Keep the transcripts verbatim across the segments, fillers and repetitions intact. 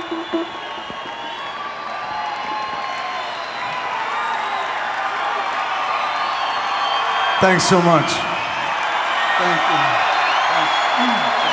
Thanks so much. Thank you. Thank you.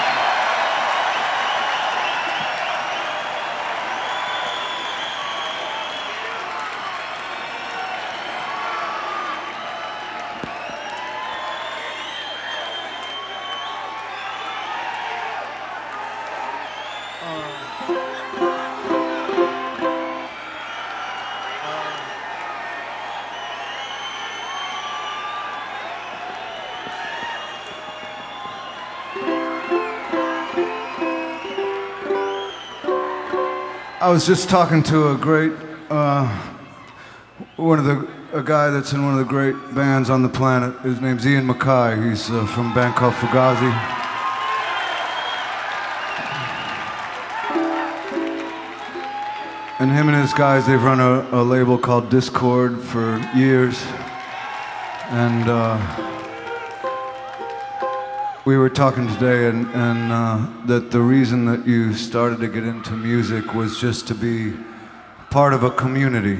I was just talking to a great, uh, one of the, a guy that's in one of the great bands on the planet. His name's Ian MacKaye. He's uh, from a band called Fugazi. And him and his guys, they've run a, a label called Discord for years. And uh, we were talking today, and, and uh, that the reason that you started to get into music was just to be part of a community.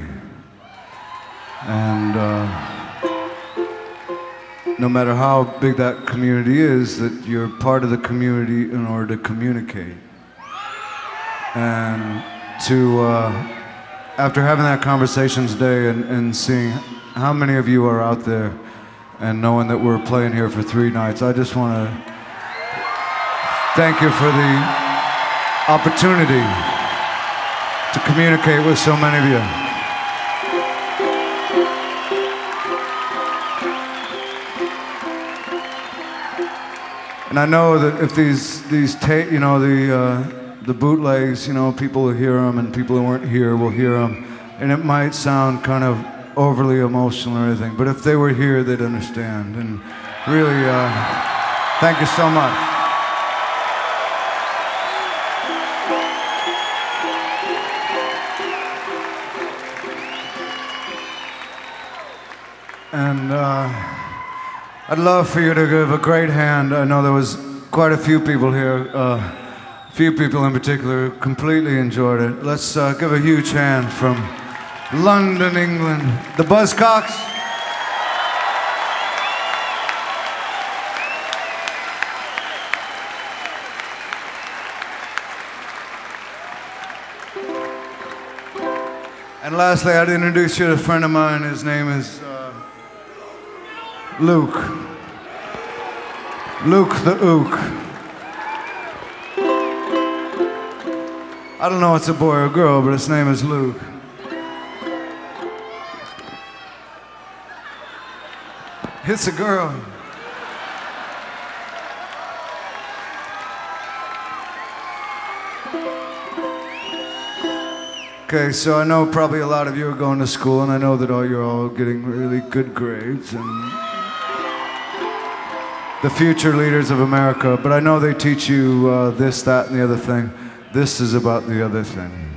And uh, no matter how big that community is, that you're part of the community in order to communicate. And to, uh, after having that conversation today and, and seeing how many of you are out there and knowing that we're playing here for three nights, I just want to thank you for the opportunity to communicate with so many of you. And I know that if these these ta- you know the uh, the bootlegs, you know, people will hear them and people who weren't here will hear them, and it might sound kind of overly emotional or anything, but if they were here, they'd understand. And really, uh, thank you so much. And uh, I'd love for you to give a great hand. I know there was quite a few people here, uh, a few people in particular who completely enjoyed it. Let's uh, give a huge hand from London, England, the Buzzcocks. And lastly, I'd introduce you to a friend of mine. His name is uh, Luke. Luke the Ook. I don't know if it's a boy or a girl, but his name is Luke. It's a girl. Okay, so I know probably a lot of you are going to school, and I know that all you're all getting really good grades and the future leaders of America, but I know they teach you uh, this, that, and the other thing. This is about the other thing.